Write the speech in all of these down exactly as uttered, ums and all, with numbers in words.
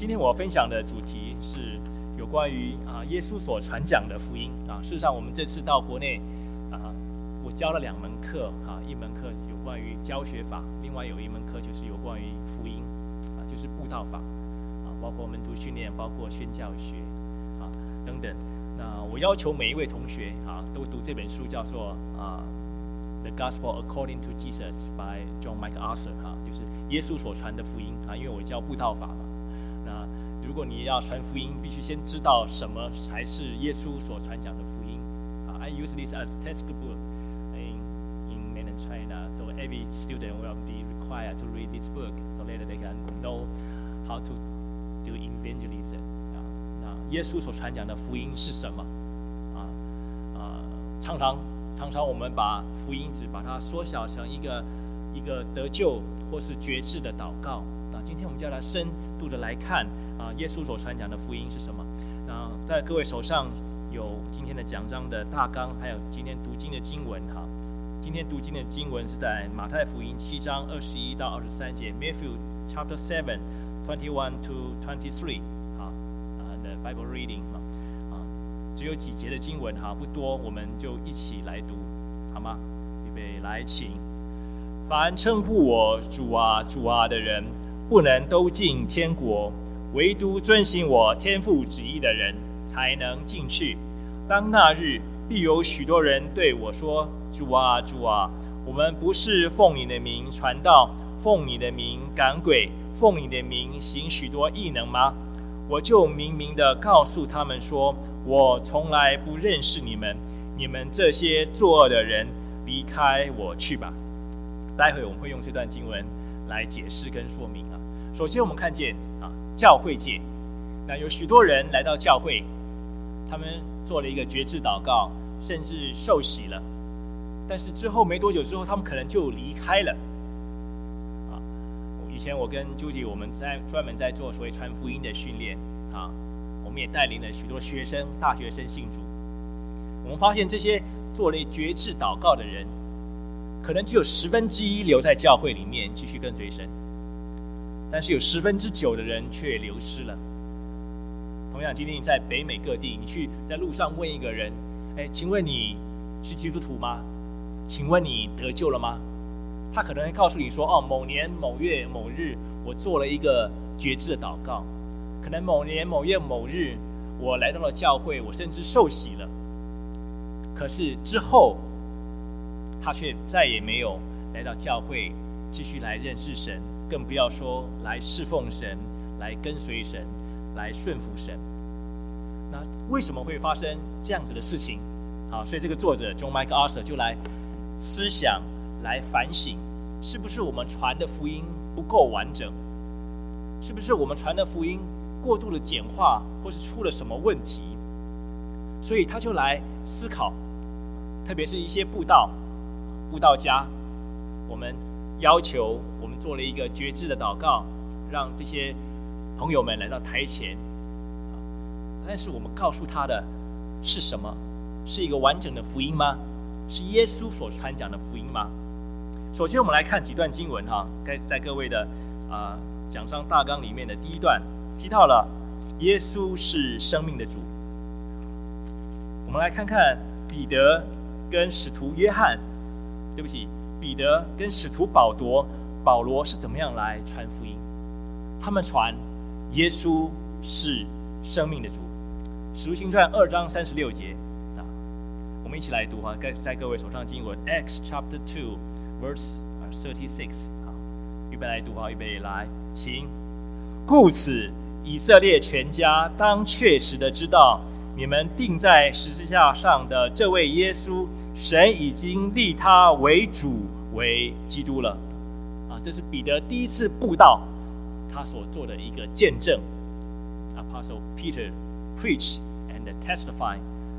今天我分享的主题是有关于啊耶稣所传讲的福音啊。事实上，我们这次到国内啊，我教了两门课啊，一门课有关于教学法，另外有一门课就是有关于福音啊，就是布道法啊，包括门徒训练，包括宣教学啊等等。那我要求每一位同学啊，都读这本书，叫做啊。The Gospel According to Jesus by John MacArthur 哈，就是耶稣所传的福音啊。因为我教布道法嘛，那如果你要传福音，必须先知道什么才是耶稣所传讲的福音啊。I use this as textbook in in mainland China, so every student will be required to read this book, so that they can know how to do evangelism 啊。那耶稣所传讲的福音是什么啊？啊，常常。常常我们把福音只把它缩小成一个一个得救或是决志的祷告。那今天我们就要来深度的来看啊，耶稣所传讲的福音是什么？那在各位手上有今天的讲章的大纲，还有今天读经的经文哈。今天读经的经文是在马太福音七章二十一到二十三节 ，Matthew chapter seven twenty one to twenty three 啊啊的 Bible reading 啊。只有几节的经文哈，不多，我们就一起来读，好吗？预备，来，请。凡称呼我主啊、主啊的人，不能都进天国，唯独遵行我天父旨意的人，才能进去。当那日，必有许多人对我说：“主啊、主啊，我们不是奉你的名传道，奉你的名赶鬼，奉你的名行许多异能吗？”我就明明的告诉他们说，我从来不认识你们，你们这些作恶的人，离开我去吧。待会我们会用这段经文来解释跟说明啊。首先我们看见啊，教会界，那有许多人来到教会，他们做了一个决志祷告，甚至受洗了，但是之后没多久之后，他们可能就离开了。以前我跟 Judy 我们在专门在做所谓传福音的训练啊，我们也带领了许多学生、大学生信主。我们发现这些做了决志祷告的人，可能只有十分之一留在教会里面继续跟随神，但是有十分之九的人却流失了。同样，今天你在北美各地，你去在路上问一个人：“哎，请问你是基督徒吗？请问你得救了吗？”他可能会告诉你说：“哦，某年某月某日，我做了一个决志的祷告。可能某年某月某日，我来到了教会，我甚至受洗了。可是之后，他却再也没有来到教会，继续来认识神，更不要说来侍奉神、来跟随神、来顺服神。那为什么会发生这样子的事情？啊，所以这个作者 John MacArthur 就来思想。”来反省，是不是我们传的福音不够完整？是不是我们传的福音过度的简化，或是出了什么问题？所以他就来思考，特别是一些布道、布道家，我们要求我们做了一个决志的祷告，让这些朋友们来到台前。但是我们告诉他的是什么？是一个完整的福音吗？是耶稣所传讲的福音吗？首先，我们来看几段经文哈，在各位的啊、呃、讲章大纲里面的第一段提到了耶稣是生命的主。我们来看看彼得跟使徒约翰，对不起，彼得跟使徒保罗，保罗是怎么样来传福音？他们传耶稣是生命的主。使徒行传二章三十六节啊，我们一起来读哈，在各位手上经文 Acts chapter two。Verse thirty-six 啊，预备来读哈，预备来，请。故此，以色列全家当确实的知道，你们钉在十字架上的这位耶稣，神已经立他为主为基督了。啊，这是彼得第一次布道，他所做的一个见证。Apostle Peter preached and testified,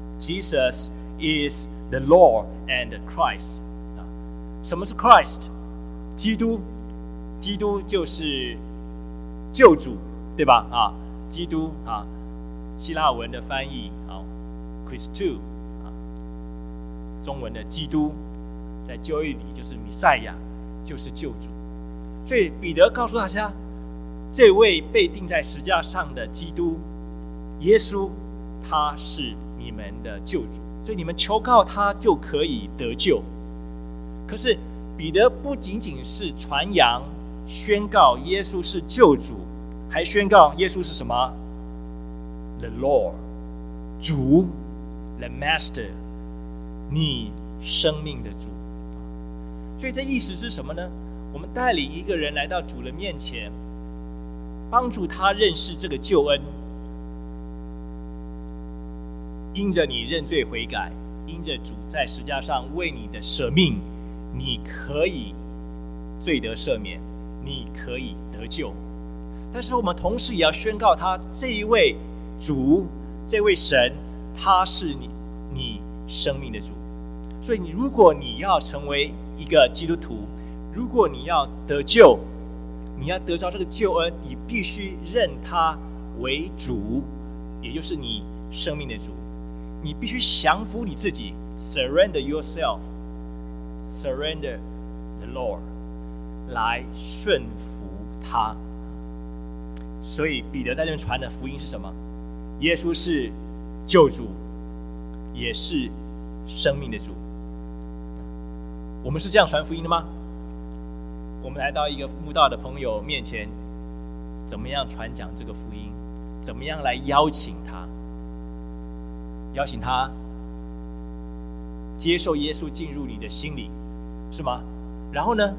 Jesus is the Lord and Christ. 什么是 Christ？ 基督，基督就是救主，对吧？啊，基督啊，希腊文的翻译啊 ，Christou 啊，中文的基督，在旧约里就是弥赛亚，就是救主。所以彼得告诉大家， 这位被钉在十字架上的基督耶稣，他是你们的救主，所以你们求告他就可以得救。可是彼得不仅仅是传扬宣告耶稣是救主，还宣告耶稣是什么？ The Lord， 主， The Master， 你生命的主。所以这意思是什么呢？我们带领一个人来到主的面前，帮助他认识这个救恩，因着你认罪悔改，因着主在十字架上为你的舍命，你可以罪得赦免，你可以得救。但是我们同时也要宣告他这一位主，这位神，他是你你生命的主。所以你如果你要成为一个基督徒，如果你要得救，你要得着这个救恩，你必须认他为主，也就是你生命的主。你必须降服你自己 surrender yourself surrender the Lord 来顺服他。所以彼得在这边传的福音是什么？耶稣是救主，也是生命的主。我们是这样传福音的吗？我们来到一个慕道的朋友面前，怎么样传讲这个福音？怎么样来邀请他？邀请他接受耶稣进入你的心里，是吗？然后呢，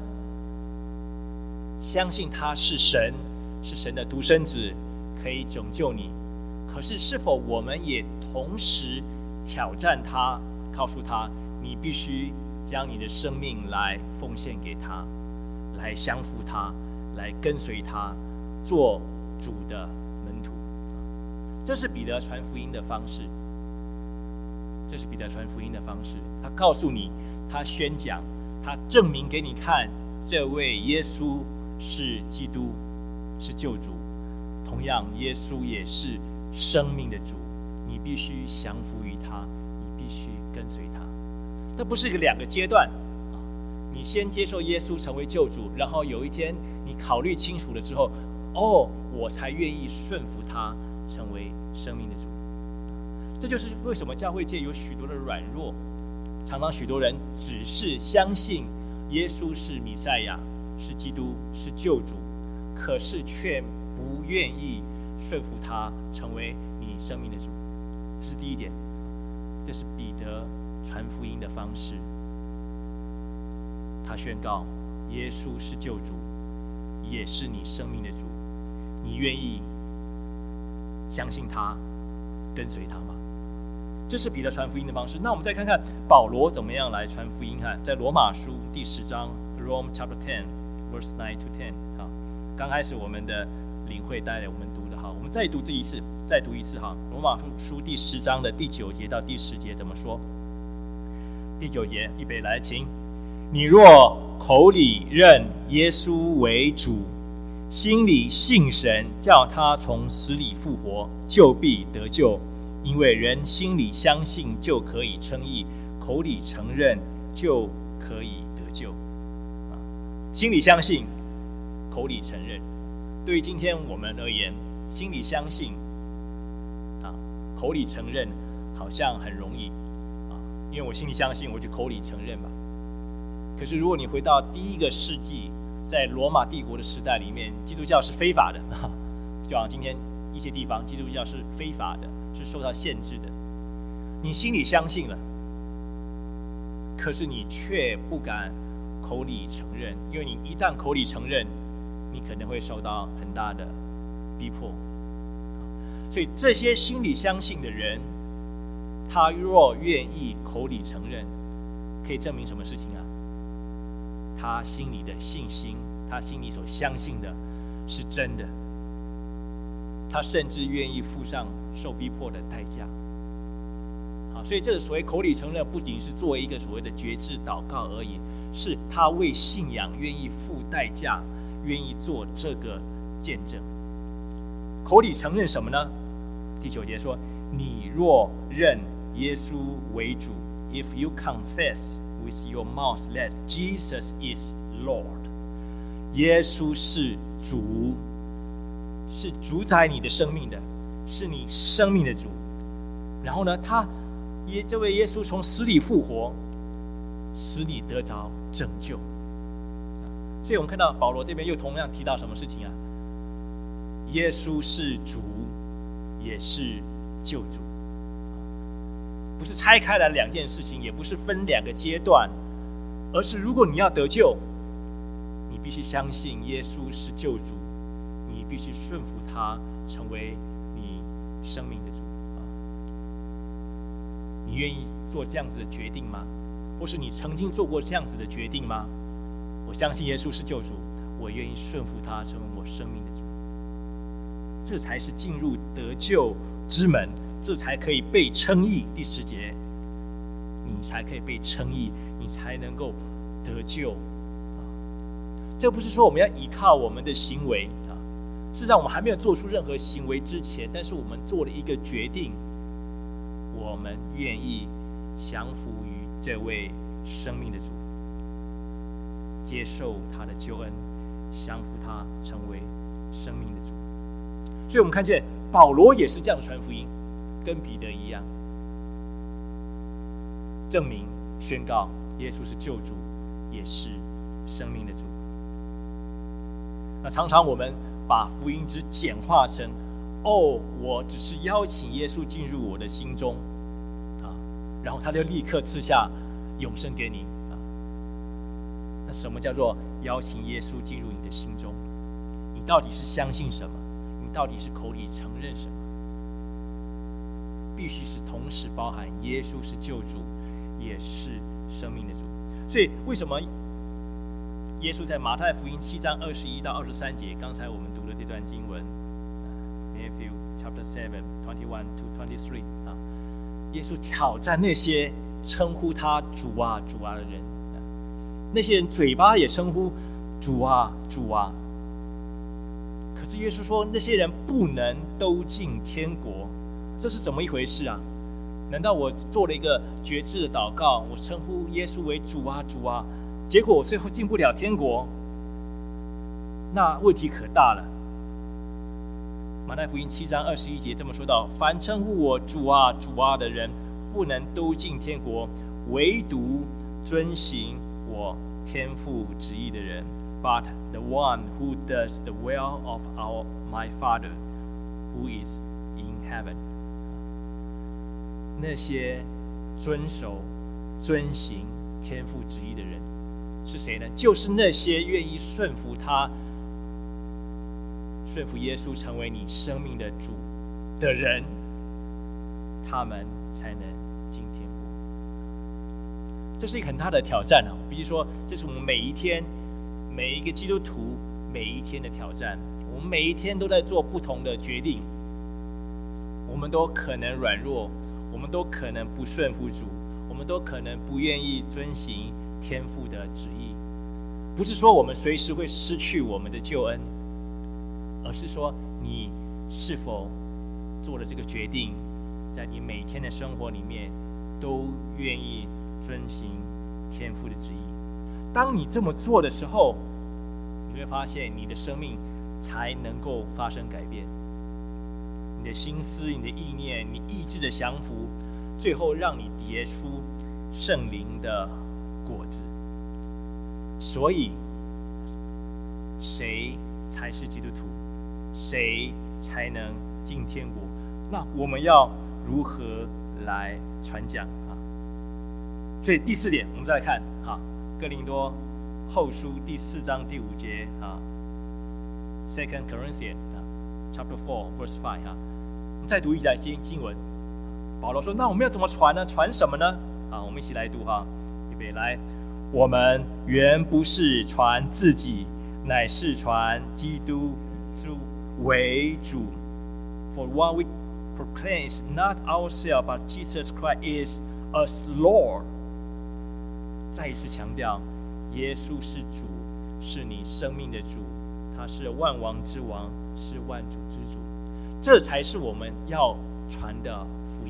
相信他是神，是神的独生子，可以拯救你。可是是否我们也同时挑战他，告诉他你必须将你的生命来奉献给他，来降服他，来跟随他，做主的门徒。这是彼得传福音的方式，这是彼得传福音的方式。他告诉你，他宣讲，他证明给你看，这位耶稣是基督，是救主。同样，耶稣也是生命的主，你必须降服于他，你必须跟随他。这不是一个两个阶段，你先接受耶稣成为救主，然后有一天你考虑清楚了之后，哦，我才愿意顺服他，成为生命的主。这就是为什么教会界有许多的软弱，常常许多人只是相信耶稣是弥赛亚，是基督，是救主，可是却不愿意顺服他，成为你生命的主。这是第一点，这是彼得传福音的方式。他宣告耶稣是救主，也是你生命的主。你愿意相信他，跟随他吗？这是彼得传福音的方式。那我们再看看保罗怎么样来传福音。看，在罗马书第十章 Rome chapter ten verse nine to ten。 好，刚开始我们的领会带领我们读的，好，我们再读这一次，再读一次哈。罗马书第十章的第九节到第十节怎么说？第九节，预备来，请。你若口里认耶稣为主，心里信神，叫他从死里复活，就必得救。因为人心里相信就可以称义，口里承认就可以得救。心里相信，口里承认。对于今天我们而言，心里相信啊，口里承认好像很容易啊，因为我心里相信，我就口里承认吧。可是如果你回到第一个世纪，在罗马帝国的时代里面，基督教是非法的，就好像今天一些地方基督教是非法的，是受到限制的。你心里相信了，可是你却不敢口里承认，因为你一旦口里承认，你可能会受到很大的逼迫。所以这些心里相信的人，他若愿意口里承认，可以证明什么事情啊？他心里的信心，他心里所相信的是真的，他甚至愿意付上受逼迫的代价。好，所以这个所谓口里承认，不仅是作为一个所谓的决志祷告而已，是他为信仰愿意付代价，愿意做这个见证。口里承认什么呢？第九节说，你若认耶稣为主， if you confess with your mouth that Jesus is Lord， 耶稣是主， 是主宰你的生命的，是你生命的主。然后呢，他耶这位耶稣从死里复活，使你得着拯救。所以我们看到保罗这边又同样提到什么事情啊？耶稣是主，也是救主，不是拆开来两件事情，也不是分两个阶段，而是如果你要得救，你必须相信耶稣是救主，你必须顺服他，成为你生命的主。你愿意做这样子的决定吗？或是你曾经做过这样子的决定吗？我相信耶稣是救主，我愿意顺服他，成为我生命的主。这才是进入得救之门，这才可以被称义。第十节，你才可以被称义，你才能够得救。这不是说我们要依靠我们的行为啊，事实上我们还没有做出任何行为之前，但是我们做了一个决定，我们愿意降服于这位生命的主，接受他的救恩，降服他，成为生命的主。所以我们看见保罗也是这样传福音，跟彼得一样，证明宣告耶稣是救主，也是生命的主。那常常我们把福音只简化成哦，我只是邀请耶稣进入我的心中啊，然后他就立刻赐下永生给你啊。那什么叫做邀请耶稣进入你的心中？你到底是相信什么？你到底是口里承认什么？必须是同时包含耶稣是救主，也是生命的主。所以为什么耶稣在马太福音七章二十一到二十三节，刚才我们读的这段经文 Matthew chapter seven twenty one to twenty three 啊，耶稣挑战那些称呼他主啊主啊的人，那些人嘴巴也称呼主啊主啊，可是耶稣说那些人不能都进天国，这是怎么一回事啊？难道我做了一个决志的祷告，我称呼耶稣为主啊主啊，结果我最后进不了天国？那问题可大了。马太福音七章二十一节这么说道：凡称呼我主啊主啊的人，不能都进天国，唯独遵行我天父旨意的人。But the one who does the will of our my Father who is in heaven。那些遵守、遵行天父旨意的人是谁呢？就是那些愿意顺服他、顺服耶稣成为你生命的主的人，他们才能进天国。这是一个很大的挑战啊！比如说，这是我们每一天、每一个基督徒每一天的挑战。我们每一天都在做不同的决定，我们都可能软弱，我们都可能不顺服主，我们都可能不愿意遵行天父的旨意。不是说我们随时会失去我们的救恩，而是说你是否做了这个决定，在你每天的生活里面都愿意遵行天父的旨意。当你这么做的时候，你会发现你的生命才能够发生改变。你的心思、你的意念、你意志的降服，最后让你结出圣灵的果子。所以，谁才是基督徒？谁才能进天国？那我们要如何来传讲啊？所以第四点，我们再来看哈，哥林多后书第四章第五节啊 ，Second Corinthians chapter four verse five 哈，我们再读一节经文。保罗说：“那我们要怎么传呢？传什么呢？”啊，我们一起来读哈，预备来。我们原不是传自己，乃是传基督为主。For what we proclaim is not ourselves, but Jesus Christ is as Lord。再一次强调，耶稣是主，是你生命的主，他是万王之王，是万主之主。这才是我们要传的福音。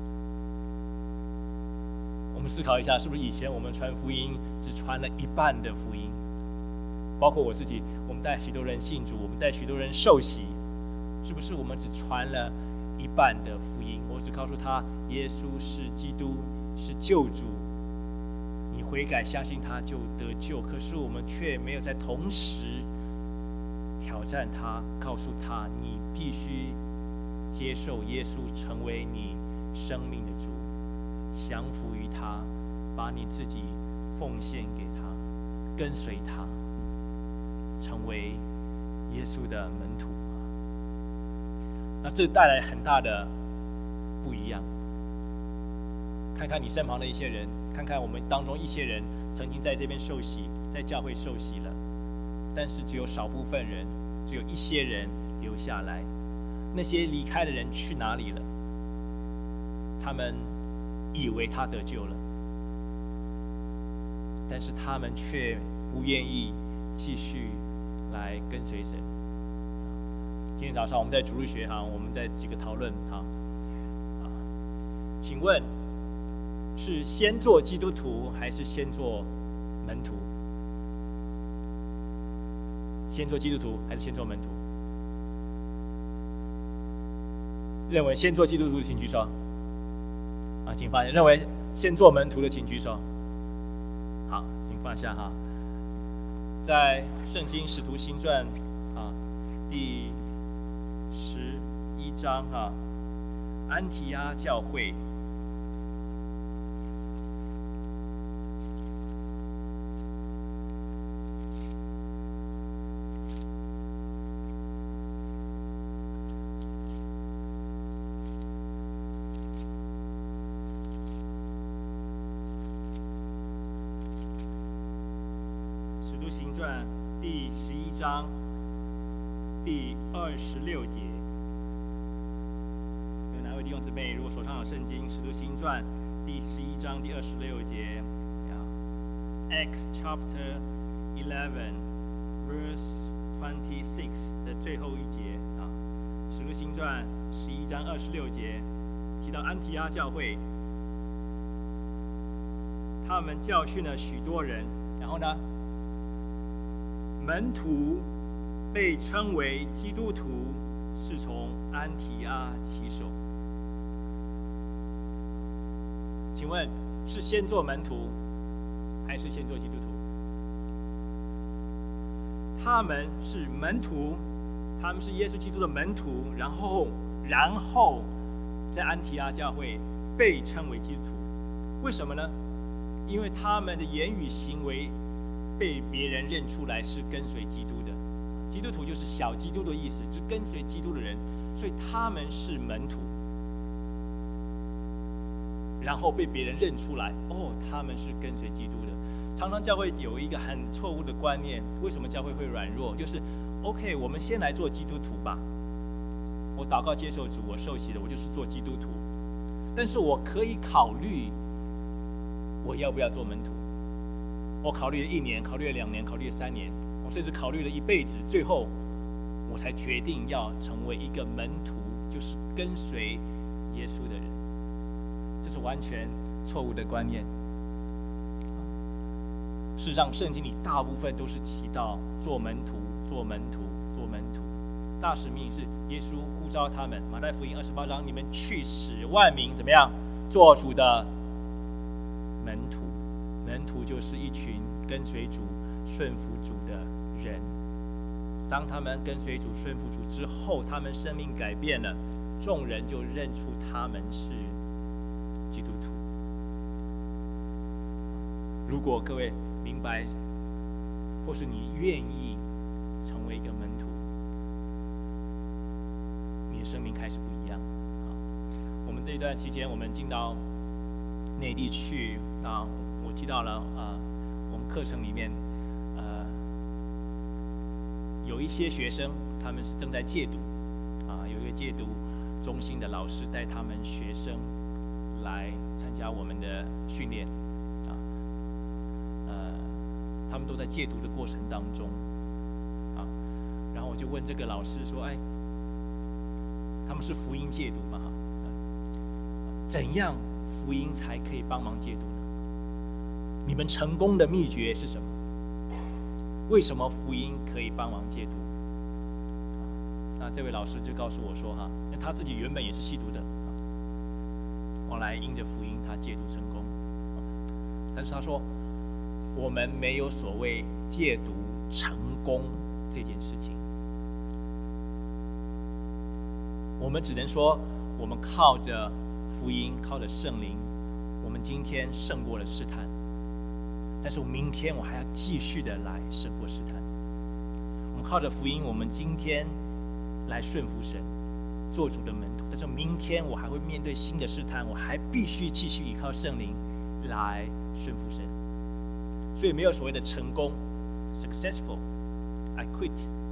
我们思考一下，是不是以前我们传福音只传了一半的福音？包括我自己，我们带许多人信主，我们带许多人受洗， 是不是我们只传了一半的福音？我只告诉他耶稣是基督，是救主，你悔改相信他就得救。可是我们却没有在同时挑战他，告诉他你必须接受耶稣成为你生命的主，降服于他，把你自己奉献给他，跟随他，成为耶稣的门徒。那这带来很大的不一样。看看你身旁的一些人，看看我们当中一些人曾经在这边受洗，在教会受洗了，但是只有少部分人，只有一些人留下来。那些离开的人去哪里了？他们以为他得救了，但是他们却不愿意继续来跟随神。今天早上我们在主日学哈，我们在几个讨论哈啊，请问是先做基督徒还是先做门徒？先做基督徒还是先做门徒？认为先做基督徒的请举手。啊，请放下。认为先做门徒的请举手。好，请放下哈。在圣经使徒行传啊第十一章哈，安提阿教会。使徒行传第十一章第二十六节，有哪位弟兄姊妹如果手上有圣经，使徒行传第十一章第二十六节 Acts chapter eleven verse twenty-six 的最后一节啊，使徒行传十一章二十六节提到安提阿教会，他们教训了许多人，然后呢，门徒被称为基督徒，是从安提阿起手。请问是先做门徒，还是先做基督徒？他们是门徒，他们是耶稣基督的门徒，然后，然后在安提阿教会被称为基督徒。为什么呢？因为他们的言语行为被别人认出来是跟随基督的。基督徒就是小基督的意思，是跟随基督的人，所以他们是门徒，然后被别人认出来，哦，他们是跟随基督的。常常教会有一个很错误的观念，为什么教会会软弱？就是 OK， 我们先来做基督徒吧。我祷告接受主，我受洗了，我就是做基督徒。但是我可以考虑我要不要做门徒。我考虑了一年，考虑了两年，考虑了三年，我甚至考虑了一辈子，最后我才决定要成为一个门徒，就是跟随耶稣的人。这是完全错误的观念。事实上，圣经里大部分都是提到做门徒、做门徒、做门徒。大使命是耶稣呼召他们，马太福音二十八章，你们去使万民怎么样做主的门徒。门徒就是一群跟随主、顺服主的人。当他们跟随主、顺服主之后，他们生命改变了，众人就认出他们是基督徒。如果各位明白，或是你愿意成为一个门徒，你的生命开始不一样。我们这一段期间，我们进到内地去啊。我提到了啊、呃，我们课程里面，呃，有一些学生他们是正在戒毒，啊，有一个戒毒中心的老师带他们学生来参加我们的训练，啊，呃，他们都在戒毒的过程当中，啊，然后我就问这个老师说，哎，他们是福音戒毒嘛？哈，怎样福音才可以帮忙戒毒呢？你们成功的秘诀是什么？为什么福音可以帮忙戒毒？那这位老师就告诉我说哈，他自己原本也是吸毒的，后来因着福音他戒毒成功，但是他说我们没有所谓戒毒成功这件事情，我们只能说我们靠着福音，靠着圣灵，我们今天胜过了试探，但是明天我还要继续的来胜过试探。我们靠着福音，我们今天来顺服神，做主的门徒，但是明天我还会面对新的试探，我还必须继续依靠圣灵来顺服神。所以没有所谓的成功 successful I quit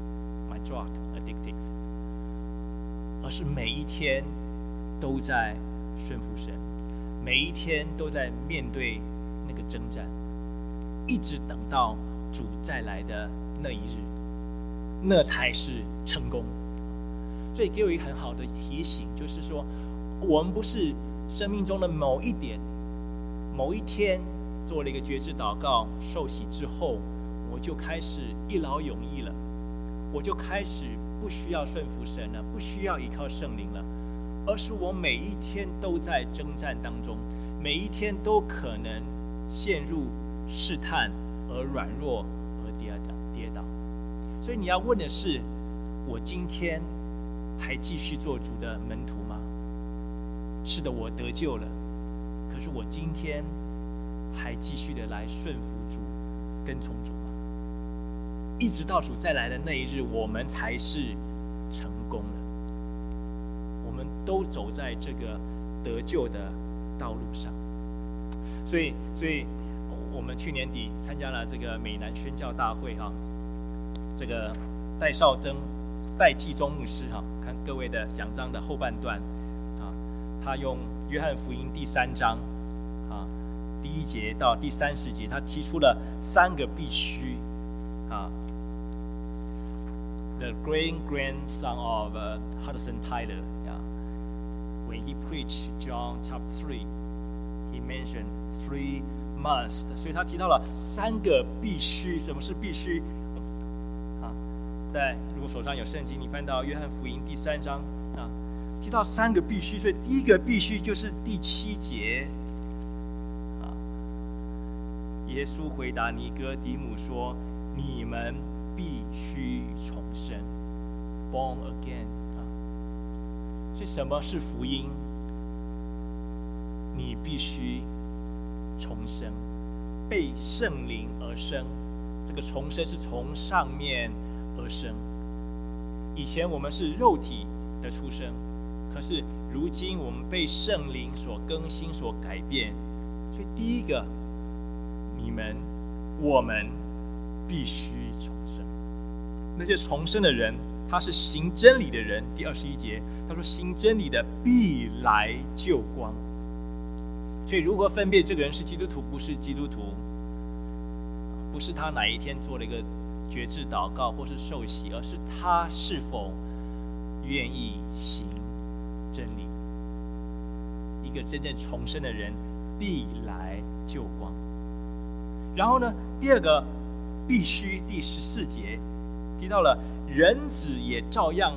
my drug addictive， 而是每一天都在顺服神，每一天都在面对那个征战，一直等到主再来的那一日，那才是成功。所以给我一个很好的提醒，就是说我们不是生命中的某一点某一天做了一个决志祷告受洗之后，我就开始一劳永逸了，我就开始不需要顺服神了，不需要依靠圣灵了，而是我每一天都在征战当中，每一天都可能陷入试探而软弱而跌倒跌倒。所以你要问的是，我今天还继续做主的门徒吗？是的，我得救了，可是我今天还继续的来顺服主，跟从主吗？一直到主再来的那一日，我们才是成功了。我们都走在这个得救的道路上。所以，所以我们去年底参加了这个美南宣教大会哈，这个戴绍曾、戴继宗牧师哈，看各位的讲章的后半段啊，他用约翰福音第三章啊第一节到第三十节，他提出了三个必须啊。The great grandson of uh, Hudson Taylor, yeah, when he preached John chapter three, he mentioned three must. 所以他提到了三个必须。什么是必须？啊，在如果手上有圣经，你翻到约翰福音第三章啊，提到三个必须。所以第一个必须就是第七节啊，耶稣回答尼哥底母说：“你们必须重生 ，born again 啊。所以什么是福音？你必须重生，被圣灵而生。这个重生是从上面而生。以前我们是肉体的出生，可是如今我们被圣灵所更新、所改变。所以第一个，你们、我们必须重生。那些重生的人，他是行真理的人。第二十一节，他说：“行真理的必来救光。”所以，如何分辨这个人是基督徒不是基督徒？不是他哪一天做了一个决志祷告或是受洗，而是他是否愿意行真理。一个真正重生的人必来救光。然后呢，第二个必须，第十四节提到了人子也照样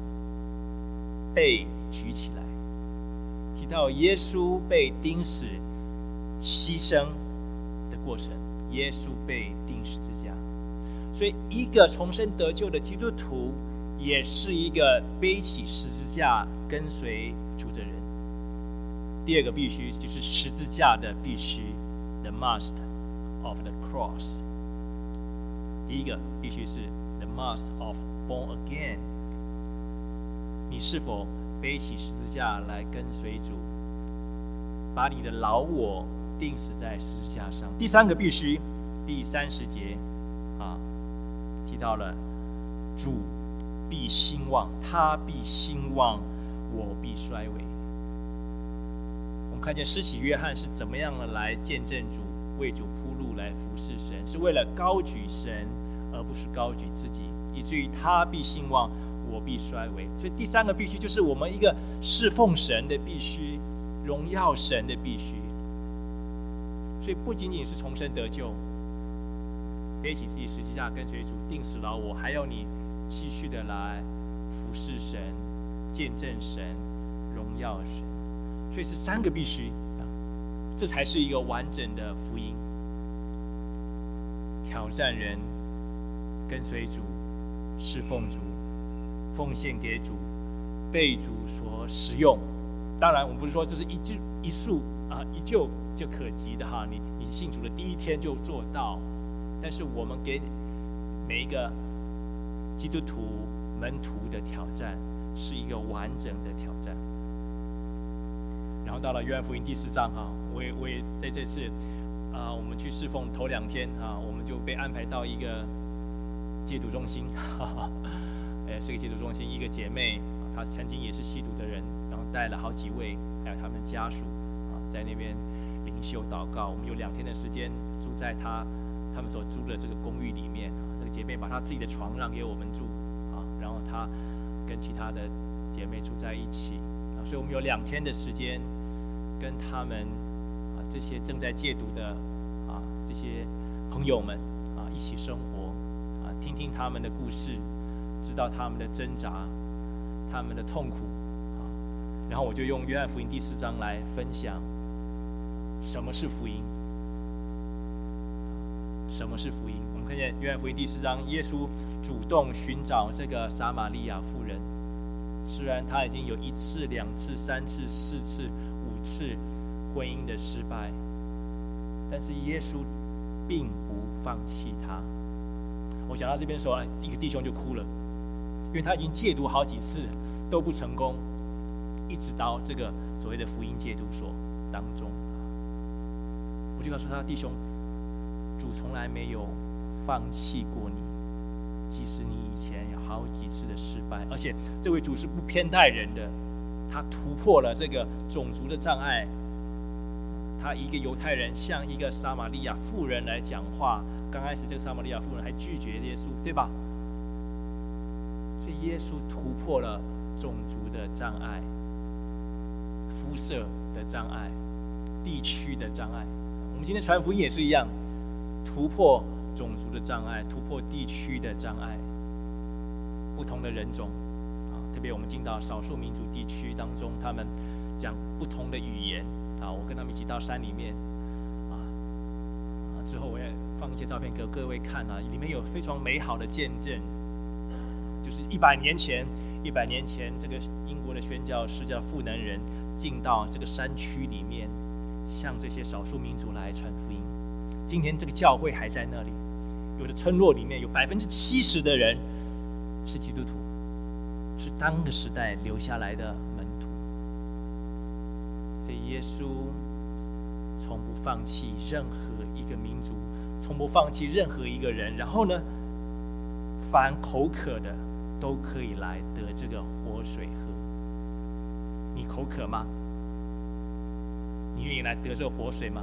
被举起来，提到耶稣被钉死牺牲的过程，耶稣被钉十字架。所以一个重生得救的基督徒也是一个背起十字架跟随主的人。第二个必须就是十字架的必须 the must of the cross。 第一个必须是 the must of born again， 你是否背起十字架来跟随主，把你的老我钉死在十字架上。第三个必须，第三十节啊，提到了主必兴旺，他必兴旺，我必衰微。我们看见施洗约翰是怎么样的来见证主，为主铺路，来服侍神，是为了高举神，而不是高举自己，以至于他必兴旺，我必衰微。所以第三个必须就是我们一个侍奉神的必须，荣耀神的必须。所以不仅仅是重生得救，背起自己十字架跟随主，钉死老我，还要你继续的来服侍神、见证神、荣耀神。所以是三个必须，这才是一个完整的福音。挑战人，跟随主，侍奉主，奉献给主，被主所使用。当然，我们不是说这是一就一束啊一就就可及的哈，你你信主的第一天就做到。但是我们给每一个基督徒门徒的挑战，是一个完整的挑战。然后到了约翰福音第四章哈，我也我也在这次啊、呃，我们去侍奉头两天啊，我们就被安排到一个戒毒中心，哈哈，呃，是个戒毒中心，一个姐妹，她曾经也是吸毒的人，然后带了好几位，还有他们家属啊，在那边灵修祷告。我们有两天的时间住在她他们所租的这个公寓里面啊，这个姐妹把她自己的床让给我们住啊，然后她跟其他的姐妹住在一起啊，所以我们有两天的时间跟他们啊这些正在戒毒的啊这些朋友们啊一起生活啊，听听他们的故事，知道他们的挣扎，他们的痛苦啊，然后我就用约翰福音第四章来分享什么是福音。什么是福音？我们看见约翰福音第四章，耶稣主动寻找这个撒玛利亚妇人。虽然他已经有一次、两次、三次、四次、五次婚姻的失败，但是耶稣并不放弃他。我讲到这边的时候，一个弟兄就哭了，因为他已经戒毒好几次都不成功，一直到这个所谓的福音戒毒所当中，我就告诉他，弟兄，主从来没有放弃过你，即使你以前有好几次的失败，而且这位主是不偏待人的，他突破了这个种族的障碍。他一个犹太人向一个撒玛利亚妇人来讲话，刚开始这个撒玛利亚妇人还拒绝耶稣，对吧？所以耶稣突破了种族的障碍、肤色的障碍、地区的障碍。我们今天传福音也是一样，突破种族的障碍，突破地区的障碍，不同的人种啊，特别我们进到少数民族地区当中，他们讲不同的语言啊，我跟他们一起到山里面啊，啊之后我也放一些照片给各位看啊，里面有非常美好的见证，就是一百年前，一百年前这个英国的宣教士叫富能人进到这个山区里面，向这些少数民族来传福音。今天这个教会还在那里，有的村落里面有百分之七十的人是基督徒，是当个时代留下来的门徒。所以耶稣从不放弃任何一个民族，从不放弃任何一个人。然后呢，凡口渴的都可以来得这个活水喝。你口渴吗？你愿意来得这个活水吗？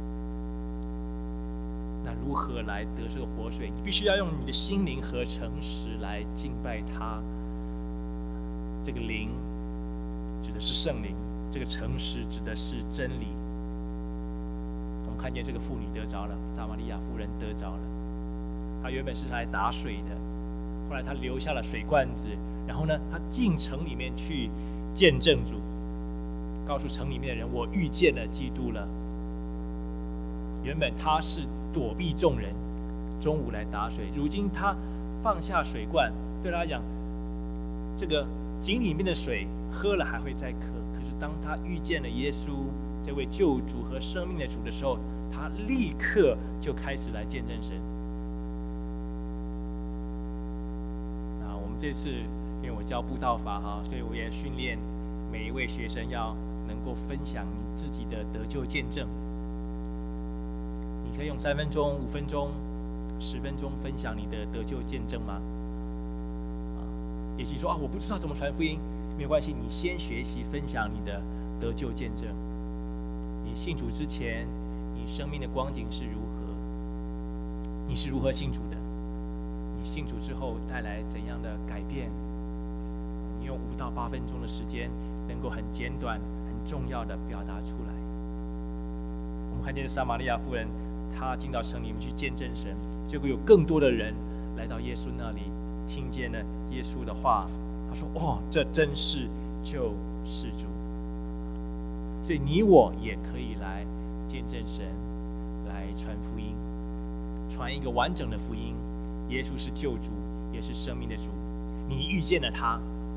那如何来得这个活水？你必须要用你的心灵和诚实来敬拜他。这个灵指的是圣灵，这个诚实指的是真理。我们看见这个妇女得着了，撒玛利亚妇人得着了。她原本是来打水的，后来她留下了水罐子，然后呢，她进城里面去见证主，告诉城里面的人，我遇见了基督了。原本她是躲避众人，中午来打水，如今她放下水罐，对她来讲，这个井里面的水喝了还会再渴。可是当她遇见了耶稣这位救主和生命的主的时候，她立刻就开始来见证神。那我们这次因为我教布道法哈，所以我也训练每一位学生要能够分享你自己的得救见证。你可以用三分钟、五分钟、十分钟分享你的得救见证吗？啊，也许说啊，我不知道怎么传福音，没有关系，你先学习分享你的得救见证。你信主之前，你生命的光景是如何？你是如何信主的？你信主之后带来怎样的改变？你用五到八分钟的时间，能够很简短、很重要的表达出来。我们看见撒玛利亚妇人，她进到城里面去见证神，结果有更多的人来到耶稣那里，听见了耶稣的话， 他说：“哦，这真是救世主。”所以你我也可以来见证神，来传福音，传一个完整的福音。耶稣是救主，也是生命的主。你遇见了他，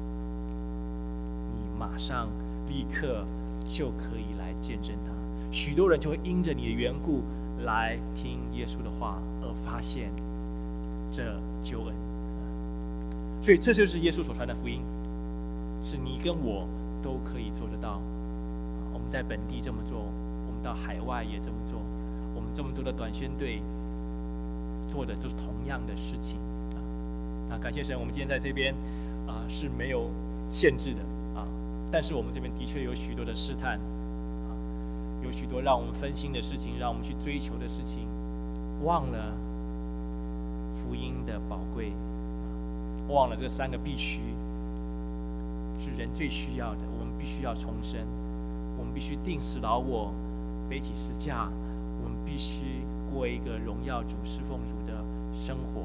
你马上立刻就可以来见证他。许多人就会因着你的缘故来听耶稣的话，而发现这救恩。所以这就是耶稣所传的福音，是你跟我都可以做得到。我们在本地这么做，我们到海外也这么做，我们这么多的短宣队做的都是同样的事情啊！那感谢神，我们今天在这边啊是没有限制的啊，但是我们这边的确有许多的试探啊，有许多让我们分心的事情，让我们去追求的事情，忘了福音的宝贵，忘了这三个必须是人最需要的。我们必须要重生，我们必须定死老我，背起十架，我们必须过一个荣耀主、侍奉主的生活。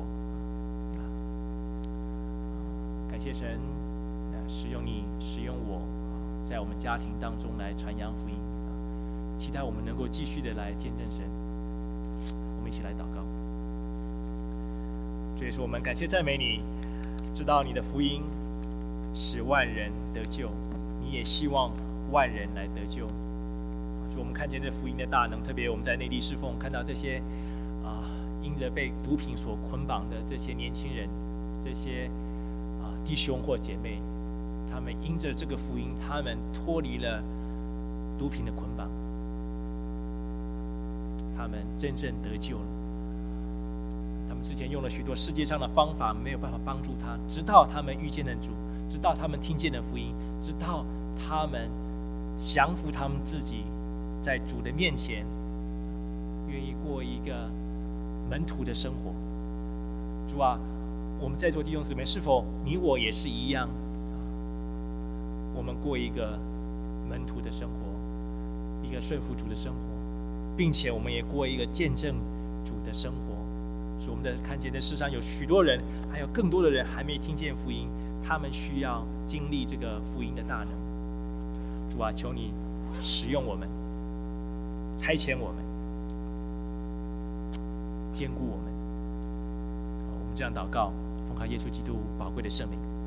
感谢神，使用你，使用我，在我们家庭当中来传扬福音。期待我们能够继续的来见证神。我们一起来祷告。主耶稣，我们感谢赞美你，知道你的福音使万人得救，你也希望万人来得救。主，我们看见这福音的大能，特别我们在内地侍奉，看到这些啊、呃，因着被毒品所捆绑的这些年轻人，这些啊、呃、弟兄或姐妹，他们因着这个福音，他们脱离了毒品的捆绑，他们真正得救了。他们之前用了许多世界上的方法，没有办法帮助他，直到他们遇见了主，直到他们听见了福音，直到他们降服他们自己，在主的面前愿意过一个门徒的生活。主啊，我们在座弟兄姊妹，是否你我也是一样？我们过一个门徒的生活，一个顺服主的生活，并且我们也过一个见证主的生活。所以我们在看见这世上有许多人，还有更多的人还没听见福音，他们需要经历这个福音的大能。主啊，求你使用我们，差遣我们，坚固我们。我们这样祷告，奉靠耶稣基督宝贵的圣名。